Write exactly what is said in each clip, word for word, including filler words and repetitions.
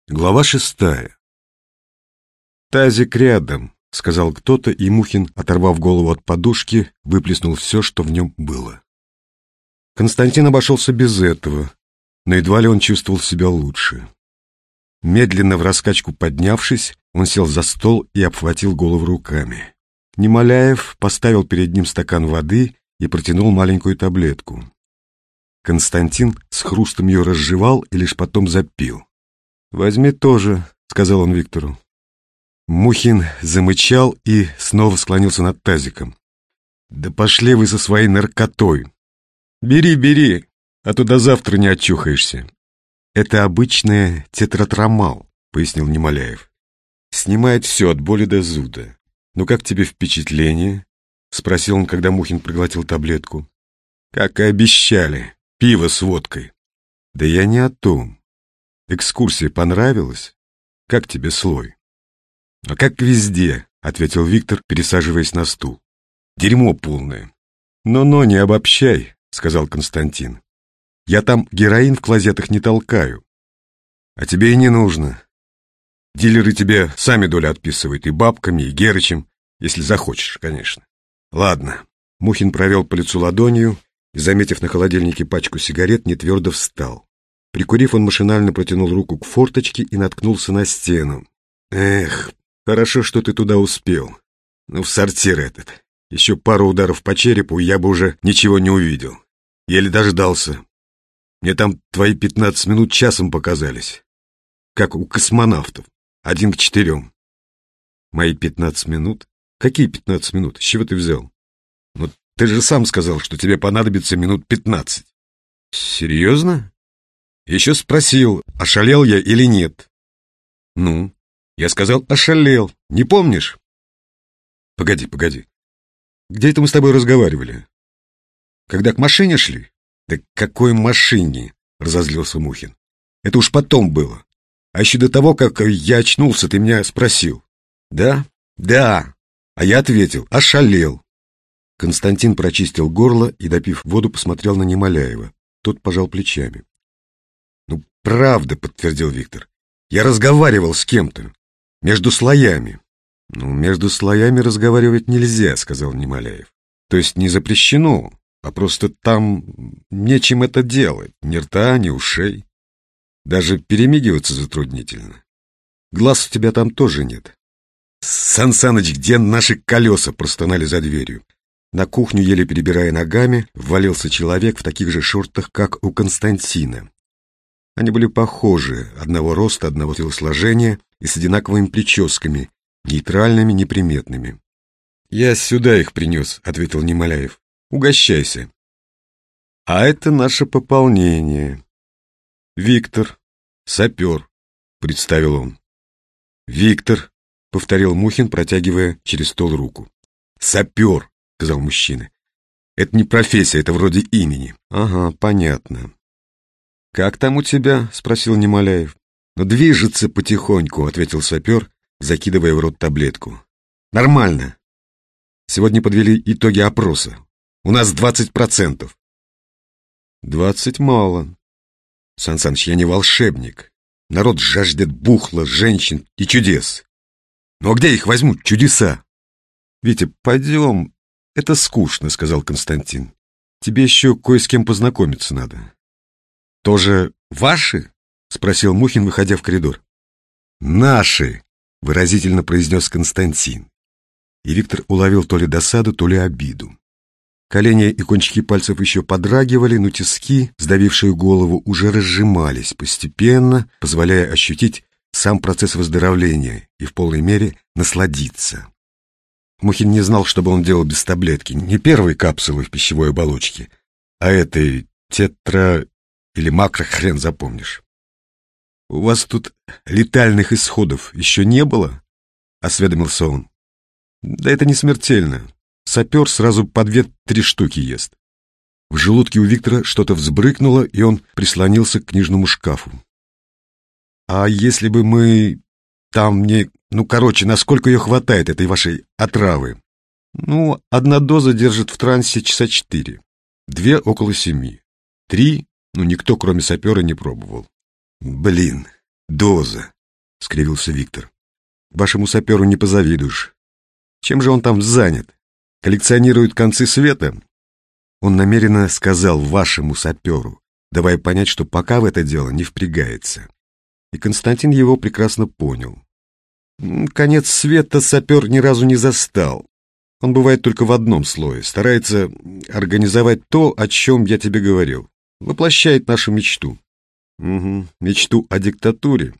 Глава шестая. «Тазик рядом», — сказал кто-то, и Мухин, оторвав голову от подушки, выплеснул все, что в нем было. Константин обошелся без этого, но едва ли он чувствовал себя лучше. Медленно в раскачку поднявшись, он сел за стол и обхватил голову руками. Немоляев поставил перед ним стакан воды и протянул маленькую таблетку. Константин с хрустом ее разжевал и лишь потом запил. «Возьми тоже», — сказал он Виктору. Мухин замычал и снова склонился над тазиком. «Да пошли вы со своей наркотой! Бери, бери, а то до завтра не очухаешься». «Это обычное тетратрамал», — пояснил Немоляев. «Снимает все от боли до зуда. Ну как тебе впечатление?» — спросил он, когда Мухин проглотил таблетку. «Как и обещали, пиво с водкой». «Да я не о том. Экскурсия понравилась? Как тебе слой?» «А как везде», — ответил Виктор, пересаживаясь на стул. «Дерьмо полное». «Но-но, не обобщай», — сказал Константин. «Я там героин в клозетах не толкаю. А тебе и не нужно. Дилеры тебе сами долю отписывают и бабками, и Герычем, если захочешь, конечно». «Ладно». Мухин провел по лицу ладонью и, заметив на холодильнике пачку сигарет, нетвердо встал. Прикурив, он машинально протянул руку к форточке и наткнулся на стену. «Эх, хорошо, что ты туда успел. Ну, в сортир этот. Еще пару ударов по черепу, и я бы уже ничего не увидел. Еле дождался. Мне там твои пятнадцать минут часом показались. Как у космонавтов. Один к четырем». «Мои пятнадцать минут? Какие пятнадцать минут? С чего ты взял?» «Ну, ты же сам сказал, что тебе понадобится минут пятнадцать». «Серьезно?» «Еще спросил, ошалел я или нет». «Ну?» «Я сказал, ошалел. Не помнишь?» «Погоди, погоди. Где это мы с тобой разговаривали? Когда к машине шли?» «Да к какой машине?» — разозлился Мухин. «Это уж потом было. А еще до того, как я очнулся, ты меня спросил». «Да? Да. А я ответил, ошалел». Константин прочистил горло и, допив воду, посмотрел на Немоляева. Тот пожал плечами. «Ну, правда», — подтвердил Виктор. «Я разговаривал с кем-то. Между слоями». «Ну, между слоями разговаривать нельзя», — сказал Немоляев. «То есть не запрещено, а просто там нечем это делать. Ни рта, ни ушей. Даже перемигиваться затруднительно. Глаз у тебя там тоже нет». «Сан Саныч, где наши колеса?» — простонали за дверью. На кухню, еле перебирая ногами, ввалился человек в таких же шортах, как у Константина. Они были похожи, одного роста, одного телосложения и с одинаковыми прическами, нейтральными, неприметными. «Я сюда их принес», — ответил Немоляев. «Угощайся». «А это наше пополнение. Виктор, сапер», — представил он. «Виктор», — повторил Мухин, протягивая через стол руку. «Сапер», — сказал мужчина. «Это не профессия, это вроде имени». «Ага, понятно». «Как там у тебя?» — спросил Немоляев. «Ну, движется потихоньку», — ответил сапер, закидывая в рот таблетку. «Нормально. Сегодня подвели итоги опроса. У нас двадцать процентов». «Двадцать мало. Сан Саныч, я не волшебник. Народ жаждет бухла, женщин и чудес. Ну а где их возьмут, чудеса?» «Витя, пойдем. Это скучно», — сказал Константин. «Тебе еще кое с кем познакомиться надо». «Тоже ваши?» — спросил Мухин, выходя в коридор. «Наши!» — выразительно произнес Константин. И Виктор уловил то ли досаду, то ли обиду. Колени и кончики пальцев еще подрагивали, но тиски, сдавившие голову, уже разжимались постепенно, позволяя ощутить сам процесс выздоровления и в полной мере насладиться. Мухин не знал, что бы он делал без таблетки, не первой капсулы в пищевой оболочке, а этой тетра... или макро, хрен запомнишь. «У вас тут летальных исходов еще не было?» — осведомился он. «Да это не смертельно. Сапер сразу по две-три штуки ест». В желудке у Виктора что-то взбрыкнуло, и он прислонился к книжному шкафу. «А если бы мы там не... Ну, короче, насколько ее хватает, этой вашей отравы?» «Ну, одна доза держит в трансе часа четыре, две около семи, три... Ну, никто, кроме сапера, не пробовал». «Блин, доза. — скривился Виктор. «Вашему саперу не позавидуешь. Чем же он там занят? Коллекционирует концы света?» Он намеренно сказал «вашему саперу», давая понять, что пока в это дело не впрягается. И Константин его прекрасно понял. Конец света сапер ни разу не застал. Он бывает только в одном слое, старается организовать то, о чем я тебе говорил. Воплощает нашу мечту. Угу. Мечту о диктатуре,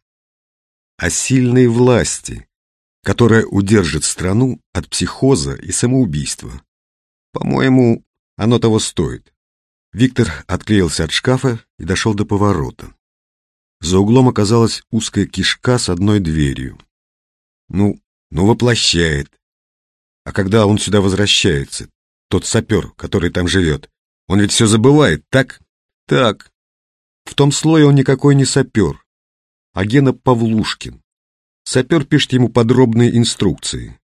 о сильной власти, которая удержит страну от психоза и самоубийства. По-моему, оно того стоит. Виктор отклеился от шкафа и дошел до поворота. За углом оказалась узкая кишка с одной дверью. Ну, ну воплощает. А когда он сюда возвращается, тот сапер, который там живет, он ведь все забывает, так? Так. В том слое он никакой не сапер, а Гена Павлушкин. Сапер пишет ему подробные инструкции.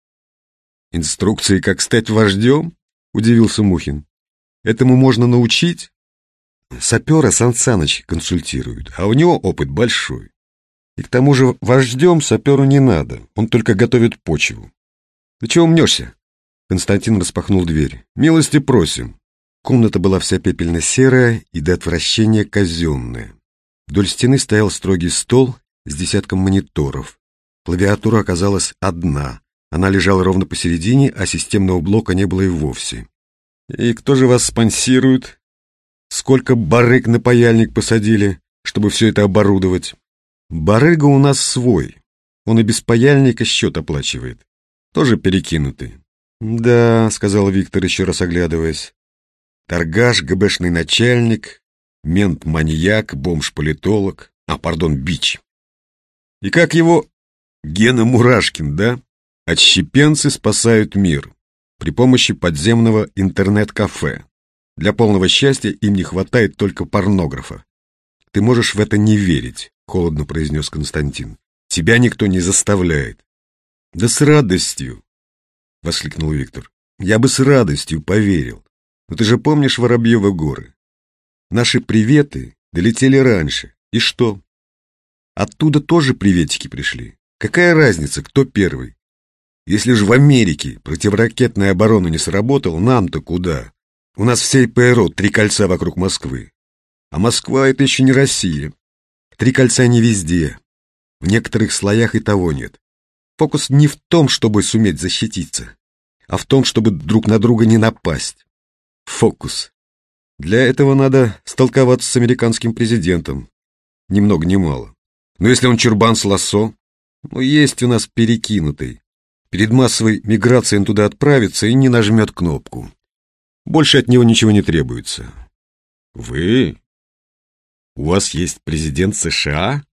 «Инструкции, как стать вождем?» — удивился Мухин. «Этому можно научить?» Сапера Сан Саныч консультирует, а у него опыт большой. И к тому же вождем саперу не надо, он только готовит почву. «Ты чего мнешься?» Константин распахнул дверь. «Милости просим». Комната была вся пепельно-серая и до отвращения казенная. Вдоль стены стоял строгий стол с десятком мониторов. Клавиатура оказалась одна. Она лежала ровно посередине, а системного блока не было и вовсе. «И кто же вас спонсирует? Сколько барыг на паяльник посадили, чтобы все это оборудовать?» «Барыга у нас свой. Он и без паяльника счет оплачивает. Тоже перекинутый». «Да», — сказал Виктор, еще раз оглядываясь. «Торгаш, ГБшный начальник, мент-маньяк, бомж-политолог, а, пардон, бич. И как его? Гена Мурашкин, да? Отщепенцы спасают мир при помощи подземного интернет-кафе. Для полного счастья им не хватает только порнографа. Ты можешь в это не верить», — холодно произнес Константин. «Тебя никто не заставляет». «Да с радостью», — воскликнул Виктор. «Я бы с радостью поверил. Но ты же помнишь Воробьевы горы? Наши приветы долетели раньше. И что? Оттуда тоже приветики пришли. Какая разница, кто первый? Если же в Америке противоракетная оборона не сработала, нам-то куда? У нас всей ПРО три кольца вокруг Москвы. А Москва — это еще не Россия. Три кольца не везде. В некоторых слоях и того нет. Фокус не в том, чтобы суметь защититься, а в том, чтобы друг на друга не напасть. Фокус. Для этого надо столковаться с американским президентом. Ни много ни мало. Но если он чурбан с лассо, ну, есть у нас перекинутый. Перед массовой миграцией он туда отправится и не нажмет кнопку. Больше от него ничего не требуется. Вы? У вас есть президент США?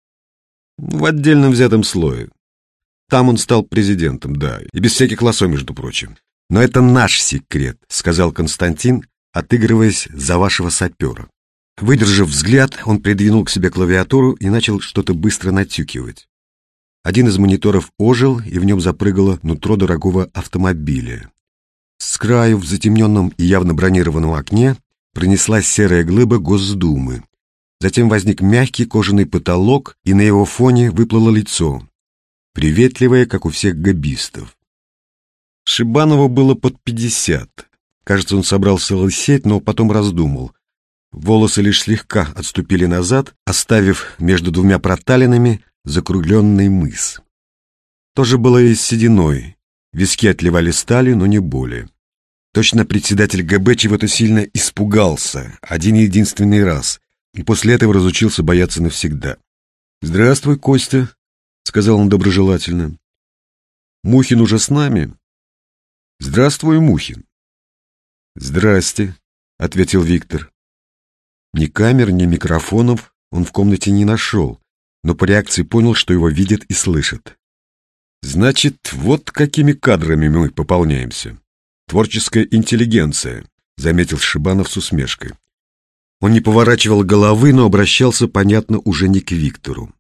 В отдельном взятом слое. Там он стал президентом, да, и без всяких лассо, между прочим. Но это наш секрет, сказал Константин, отыгрываясь за вашего сапера. Выдержав взгляд, он придвинул к себе клавиатуру и начал что-то быстро натюкивать. Один из мониторов ожил, и в нем запрыгало нутро дорогого автомобиля. С краю в затемненном и явно бронированном окне пронеслась серая глыба Госдумы. Затем возник мягкий кожаный потолок, и на его фоне выплыло лицо, приветливое, как у всех габистов. Шибанову было под пятьдесят. Кажется, он собрался лысеть, но потом раздумал. Волосы лишь слегка отступили назад, оставив между двумя проталинами закругленный мыс. То же было и с сединой. Виски отливали сталью, но не более. Точно председатель ГБ чего-то сильно испугался один единственный раз, и после этого разучился бояться навсегда. «Здравствуй, Костя», — сказал он доброжелательно. «Мухин уже с нами?» «Здравствуй, Мухин». «Здрасте», — ответил Виктор. Ни камер, ни микрофонов он в комнате не нашел, но по реакции понял, что его видят и слышат. «Значит, вот какими кадрами мы пополняемся. Творческая интеллигенция», — заметил Шибанов с усмешкой. Он не поворачивал головы, но обращался, понятно, уже не к Виктору.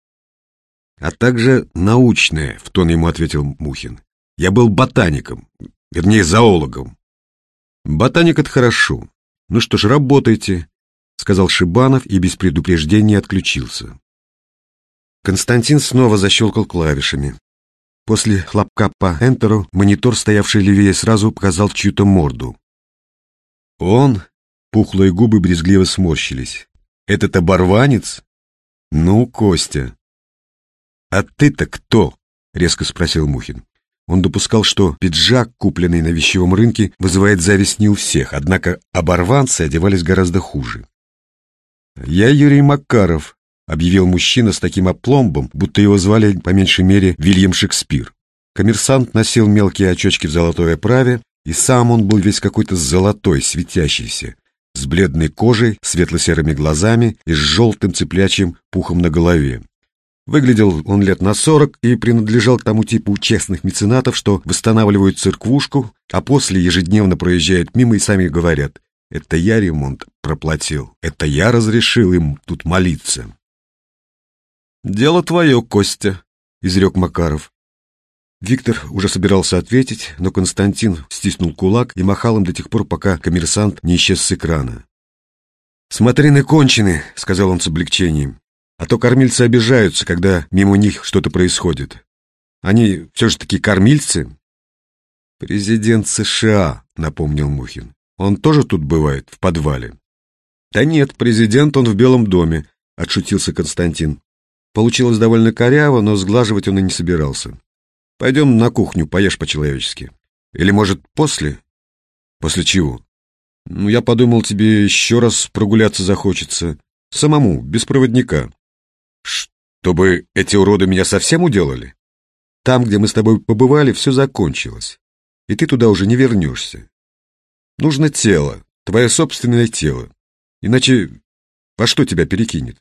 «А также научная», — в тон ему ответил Мухин. «Я был ботаником, вернее, зоологом». «Ботаник — это хорошо. Ну что ж, работайте», — сказал Шибанов и без предупреждения отключился. Константин снова защелкал клавишами. После хлопка по энтеру монитор, стоявший левее, сразу показал чью-то морду. Он... Пухлые губы брезгливо сморщились. «Этот оборванец? Ну, Костя!» «А ты-то кто?» — резко спросил Мухин. Он допускал, что пиджак, купленный на вещевом рынке, вызывает зависть не у всех, однако оборванцы одевались гораздо хуже. «Я Юрий Макаров», — объявил мужчина с таким опломбом, будто его звали по меньшей мере Вильям Шекспир. Коммерсант носил мелкие очечки в золотой оправе, и сам он был весь какой-то золотой, светящийся, с бледной кожей, светло-серыми глазами и с желтым цыплячьим пухом на голове. Выглядел он лет на сорок и принадлежал к тому типу честных меценатов, что восстанавливают церквушку, а после ежедневно проезжают мимо и сами говорят: «Это я ремонт проплатил, это я разрешил им тут молиться». «Дело твое, Костя», — изрек Макаров. Виктор уже собирался ответить, но Константин стиснул кулак и махал им до тех пор, пока коммерсант не исчез с экрана. «Смотрины кончены», — сказал он с облегчением, «а то кормильцы обижаются, когда мимо них что-то происходит. Они все же таки кормильцы». «Президент США», — напомнил Мухин. «Он тоже тут бывает, в подвале?» «Да нет, президент он в Белом доме», — отшутился Константин. Получилось довольно коряво, но сглаживать он и не собирался. «Пойдем на кухню, поешь по-человечески. Или, может, после?» «После чего?» «Ну, я подумал, тебе еще раз прогуляться захочется. Самому, без проводника». «Чтобы эти уроды меня совсем уделали?» «Там, где мы с тобой побывали, все закончилось. И ты туда уже не вернешься. Нужно тело, твое собственное тело. Иначе во что тебя перекинет?»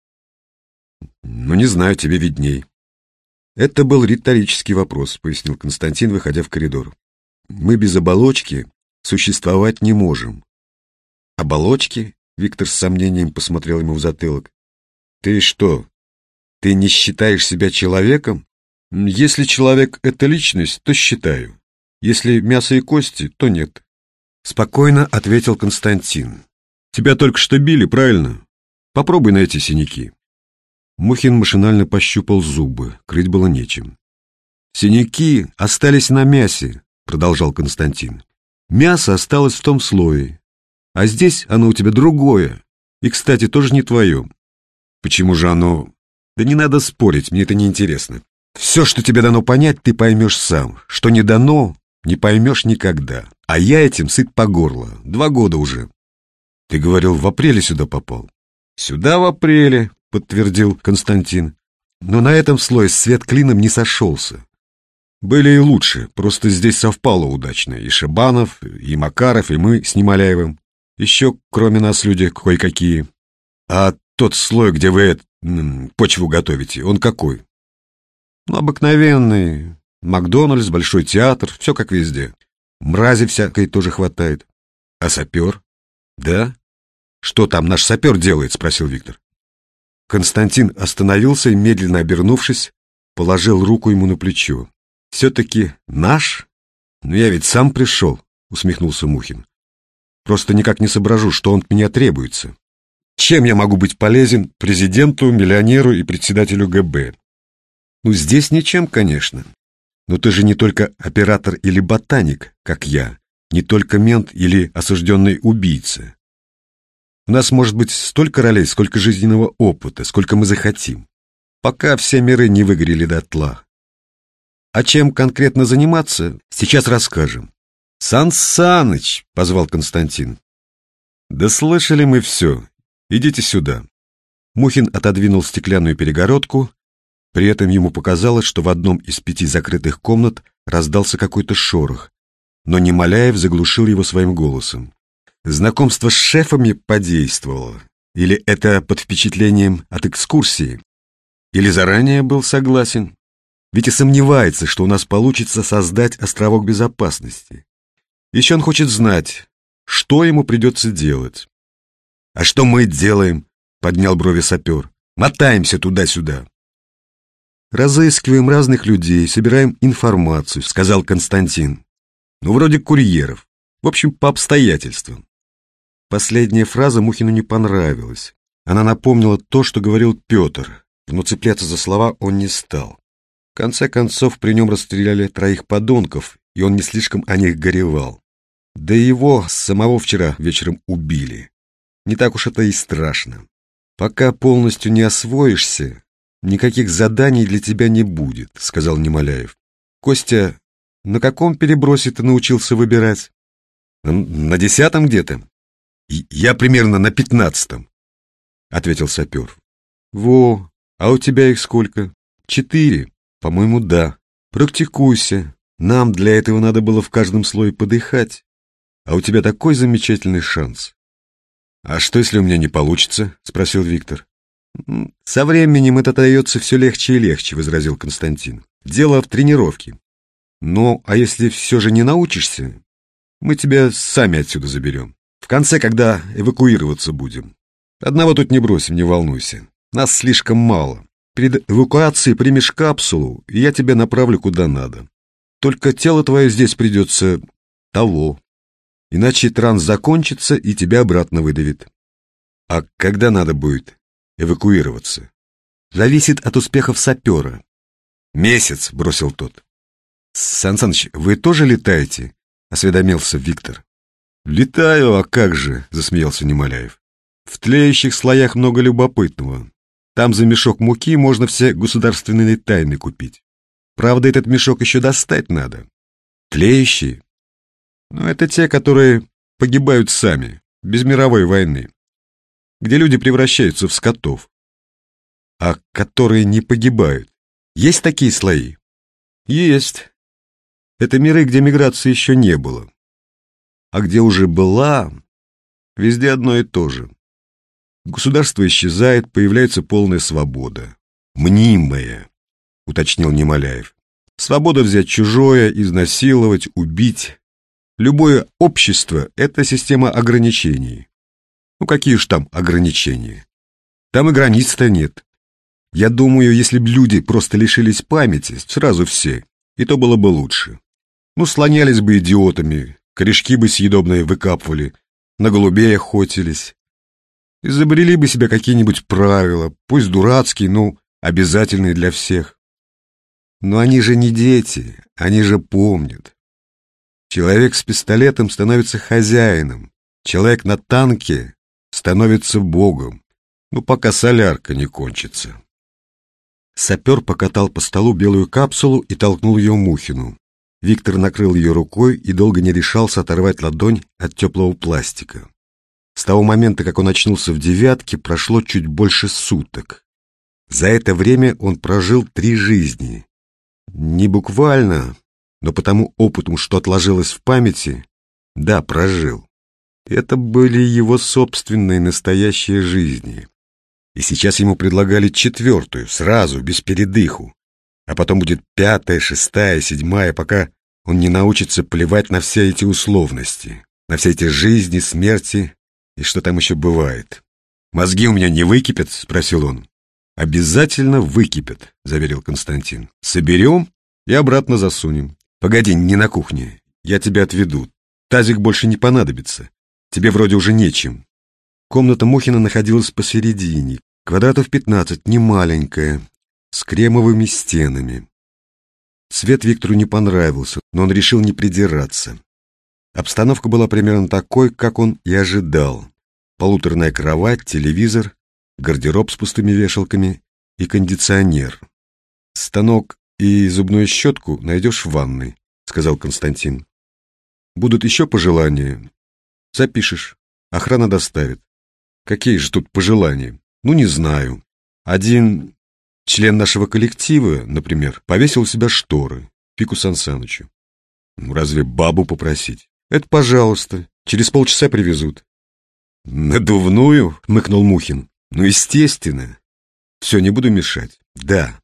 «Ну, не знаю, тебе видней». «Это был риторический вопрос», — пояснил Константин, выходя в коридор. «Мы без оболочки существовать не можем». «Оболочки?» — Виктор с сомнением посмотрел ему в затылок. «Ты что, ты не считаешь себя человеком?» «Если человек — это личность, то считаю. Если мясо и кости, то нет». Спокойно ответил Константин. «Тебя только что били, правильно? Попробуй на эти синяки». Мухин машинально пощупал зубы, крыть было нечем. «Синяки остались на мясе», — продолжал Константин. «Мясо осталось в том слое, а здесь оно у тебя другое, и, кстати, тоже не твое». «Почему же оно...» «Да не надо спорить, мне это не интересно. Все, что тебе дано понять, ты поймешь сам. Что не дано, не поймешь никогда. А я этим сыт по горло. Два года уже». «Ты говорил, в апреле сюда попал?» «Сюда в апреле», — подтвердил Константин. «Но на этом слое свет клином не сошелся. Были и лучше, просто здесь совпало удачно. И Шибанов, и Макаров, и мы с Немоляевым. Еще, кроме нас, люди кое-какие. А тот слой, где вы это, почву готовите, он какой?» «Ну, обыкновенный. Макдональдс, Большой театр, все как везде. Мрази всякой тоже хватает. А сапер?» «Да? Что там наш сапер делает?» — спросил Виктор. Константин остановился и, медленно обернувшись, положил руку ему на плечо. «Все-таки наш? Ну, я ведь сам пришел», — усмехнулся Мухин. «Просто никак не соображу, что он от меня требуется. Чем я могу быть полезен президенту, миллионеру и председателю ГБ? Ну, здесь ничем, конечно. Но ты же не только оператор или ботаник, как я, не только мент или осужденный убийца. У нас может быть столько ролей, сколько жизненного опыта, сколько мы захотим, пока все миры не выгорели дотла. А чем конкретно заниматься, сейчас расскажем». «Сан Саныч!» — позвал Константин. «Да слышали мы все. Идите сюда». Мухин отодвинул стеклянную перегородку. При этом ему показалось, что в одном из пяти закрытых комнат раздался какой-то шорох, но Немоляев заглушил его своим голосом. Знакомство с шефами подействовало. Или это под впечатлением от экскурсии? Или заранее был согласен? Ведь и сомневается, что у нас получится создать островок безопасности. Еще он хочет знать, что ему придется делать. «А что мы делаем?» — поднял брови сапер. «Мотаемся туда-сюда». «Разыскиваем разных людей, собираем информацию», — сказал Константин. «Ну, вроде курьеров. В общем, по обстоятельствам». Последняя фраза Мухину не понравилась. Она напомнила то, что говорил Петр. но цепляться за слова он не стал. В конце концов, при нем расстреляли троих подонков, и он не слишком о них горевал. Да и его самого вчера вечером убили. Не так уж это и страшно. Пока полностью не освоишься, никаких заданий для тебя не будет, сказал Немоляев. Костя, на каком перебросе ты научился выбирать? На, на десятом где-то. Я примерно на пятнадцатом, ответил сапер. Во, а у тебя их сколько? Четыре. По-моему, да. Практикуйся. Нам для этого надо было в каждом слое подыхать. А у тебя такой замечательный шанс. А что, если у меня не получится? Спросил Виктор. Со временем это дается все легче и легче, возразил Константин. Дело в тренировке. Ну, а если все же не научишься, мы тебя сами отсюда заберем. В конце, когда эвакуироваться будем. Одного тут не бросим, не волнуйся. Нас слишком мало. Перед эвакуацией примешь капсулу, и я тебя направлю куда надо. Только тело твое здесь придется того. Иначе транс закончится и тебя обратно выдавит. А когда надо будет эвакуироваться? Зависит от успехов сапера. Месяц, бросил тот. Сан Саныч, вы тоже летаете? Осведомился Виктор. Летаю, а как же, засмеялся Немоляев. В тлеющих слоях много любопытного. Там за мешок муки можно все государственные тайны купить. Правда, этот мешок еще достать надо. Тлеющие? Ну, это те, которые погибают сами, без мировой войны. Где люди превращаются в скотов. А которые не погибают. Есть такие слои? Есть. Это миры, где миграции еще не было. А где уже была, везде одно и то же. Государство исчезает, появляется полная свобода. Мнимая, уточнил Немоляев. Свобода взять чужое, изнасиловать, убить. Любое общество — это система ограничений. Ну какие ж там ограничения? Там и границ-то нет. Я думаю, если б люди просто лишились памяти, сразу все, и то было бы лучше. Ну, слонялись бы идиотами, корешки бы съедобные выкапывали, на голубей охотились. Изобрели бы себе какие-нибудь правила, пусть дурацкие, но обязательные для всех. Но они же не дети, они же помнят. Человек с пистолетом становится хозяином, человек на танке становится богом, ну пока солярка не кончится. Сапер покатал по столу белую капсулу и толкнул ее Мухину. Виктор накрыл ее рукой и долго не решался оторвать ладонь от теплого пластика. С того момента, как он очнулся в девятке, прошло чуть больше суток. За это время он прожил три жизни. Не буквально, но по тому опыту, что отложилось в памяти, да, прожил. Это были его собственные настоящие жизни. И сейчас ему предлагали четвертую, сразу, без передыху. А потом будет пятая, шестая, седьмая, пока он не научится плевать на все эти условности, на все эти жизни, смерти и что там еще бывает. «Мозги у меня не выкипят?» — спросил он. «Обязательно выкипят», — заверил Константин. «Соберем и обратно засунем. Погоди, не на кухне, я тебя отведу. Тазик больше не понадобится. Тебе вроде уже нечем». Комната Мухина находилась посередине, квадратов пятнадцать, не маленькая, с кремовыми стенами. Цвет Виктору не понравился, но он решил не придираться. Обстановка была примерно такой, как он и ожидал. Полуторная кровать, телевизор, гардероб с пустыми вешалками и кондиционер. «Станок и зубную щетку найдешь в ванной», — сказал Константин. «Будут еще пожелания? Запишешь. Охрана доставит». «Какие же тут пожелания? Ну, не знаю. Один член нашего коллектива, например, повесил у себя шторы, Пику Сан Санычу. Ну, разве бабу попросить? Это пожалуйста, через полчаса привезут». «Надувную?» — хмыкнул Мухин. «Ну, естественно. Все, не буду мешать. Да.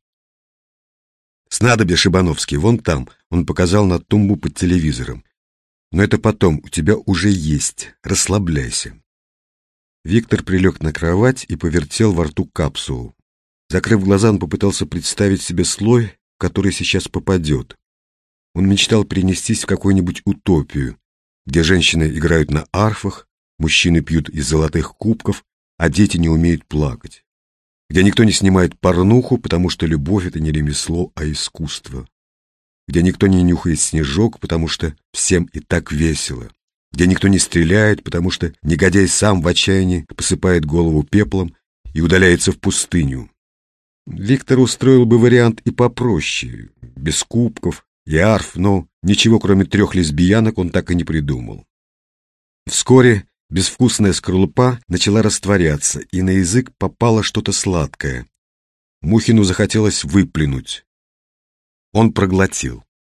Снадобье Шибановский, вон там», — он показал на тумбу под телевизором. «Но это потом, у тебя уже есть. Расслабляйся». Виктор прилег на кровать и повертел во рту капсулу. Закрыв глаза, он попытался представить себе слой, в который сейчас попадет. Он мечтал перенестись в какую-нибудь утопию, где женщины играют на арфах, мужчины пьют из золотых кубков, а дети не умеют плакать. где никто не снимает порнуху, потому что любовь — это не ремесло, а искусство, где никто не нюхает снежок, потому что всем и так весело, где никто не стреляет, потому что негодяй сам в отчаянии посыпает голову пеплом и удаляется в пустыню. Виктор устроил бы вариант и попроще, без кубков и арф, но ничего, кроме трех лесбиянок, он так и не придумал. Вскоре безвкусная скорлупа начала растворяться, и на язык попало что-то сладкое. Мухину захотелось выплюнуть. Он проглотил.